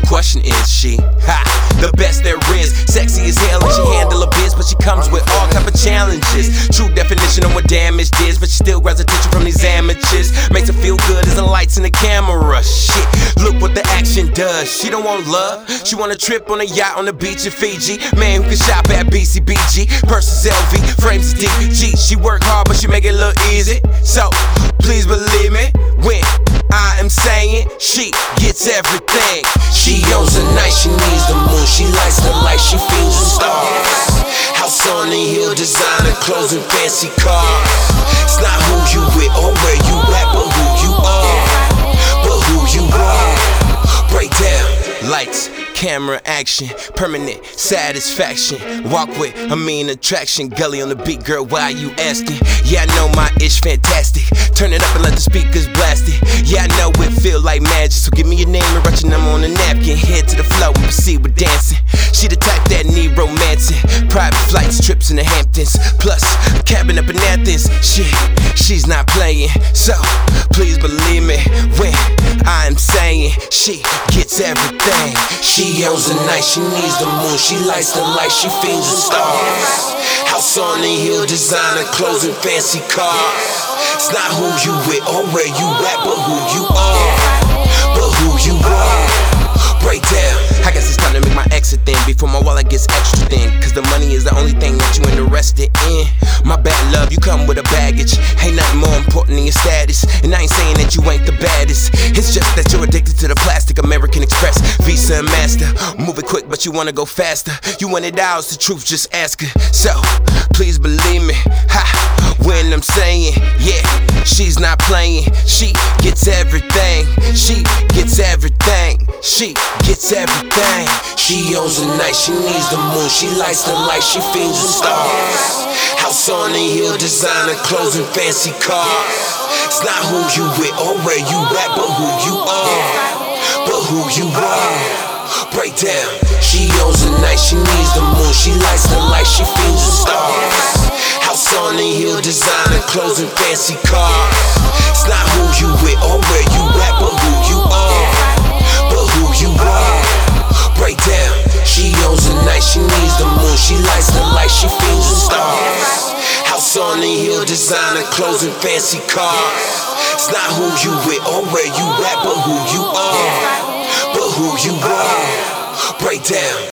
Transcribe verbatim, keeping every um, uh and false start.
question is she, ha, the best there is. Sexy as hell and she handle a biz, but she comes with all type of challenges. True definition of what damaged is, but she still grabs attention from these amateurs. Makes her feel good as the lights and the camera. Shit, look what the action does. She don't want love, she want a trip on a yacht on the beach in Fiji. Man who can shop at B C B G, purses L V, frames is D G. She work hard but she make it look easy. So please believe me when I am saying she gets everything. She owns the night, she needs the moon, she likes the light, she feels the stars. House on the hill, designer clothes and fancy cars. It's not who you with or where you at, but who you are. But who you are. Break down. Lights, camera, action, permanent satisfaction. Walk with a mean attraction. Gully on the beat, girl, why you asking? Yeah, I know my ish fantastic. Turn it up and let the speakers blast it. Yeah, I know it feel like magic. So give me your name and write your number on the napkin. Head to the flow and proceed with dancing. She the type that need romancing. Private flights, trips in the Hamptons. Plus, a cabin up in Athens. Shit, she's not playing. So, please believe me when I'm saying she gets everything. She owns the night, she needs the moon, she likes the light, she feels the stars. House on the hill, designer clothes and fancy cars. It's not who you with or where you at, but who you are. But who you are. Break down. I guess it's time to make my exit then, before my wallet gets extra thin. Cause the money is the only thing that you interested in. My bad love, you come with a baggage. Ain't nothing more important than your status. And I ain't saying that you ain't the baddest. It's just that you're addicted to the plastic. American Express, Visa and Master. Move it quick but you wanna go faster. You want it out, the truth, just ask her. So, please believe me, ha, when I'm saying, yeah, she's not playing. She gets everything. She gets everything. She gets everything. She owns the night, she needs the moon, she likes the light, she feels the stars. House on the hill, designer clothes and fancy cars. It's not who you with or where you at, but who you are. But who you are. Break down. She owns the night, she needs the moon, she likes the light, she feels the stars. House on the hill, designer clothes and fancy cars. It's not who you with or where you at, but who you are. But who you are. Break down. She owns the night, she needs the moon, she likes the light, she feels the stars. House on the hill, designer clothes and fancy cars. It's not who you with or where you at, but who you are. But who you are. Break down.